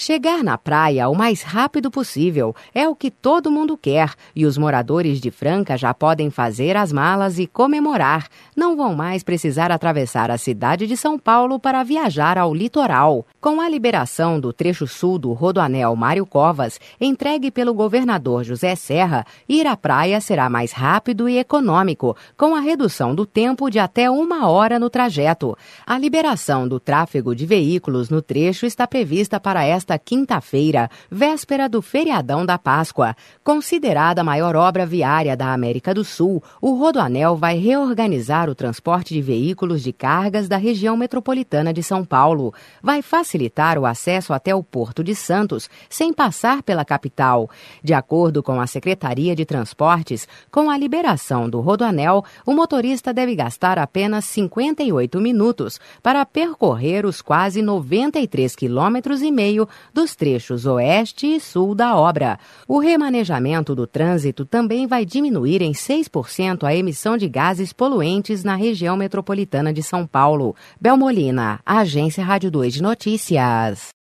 Chegar na praia o mais rápido possível é o que todo mundo quer e os moradores de Franca já podem fazer as malas e comemorar. Não vão mais precisar atravessar a cidade de São Paulo para viajar ao litoral. Com a liberação do trecho sul do Rodoanel Mário Covas, entregue pelo governador José Serra, ir à praia será mais rápido e econômico, com a redução do tempo de até 1 hora no trajeto. A liberação do tráfego de veículos no trecho está prevista para esta quinta-feira, véspera do feriadão da Páscoa. Considerada a maior obra viária da América do Sul, o Rodoanel vai reorganizar o transporte de veículos de cargas da região metropolitana de São Paulo. Vai facilitar o acesso até o Porto de Santos, sem passar pela capital. De acordo com a Secretaria de Transportes, com a liberação do Rodoanel, o motorista deve gastar apenas 58 minutos para percorrer os quase 93,5 km dos trechos oeste e sul da obra. O remanejamento do trânsito também vai diminuir em 6% a emissão de gases poluentes na região metropolitana de São Paulo. Bel Molina, Agência Rádio 2 de Notícias.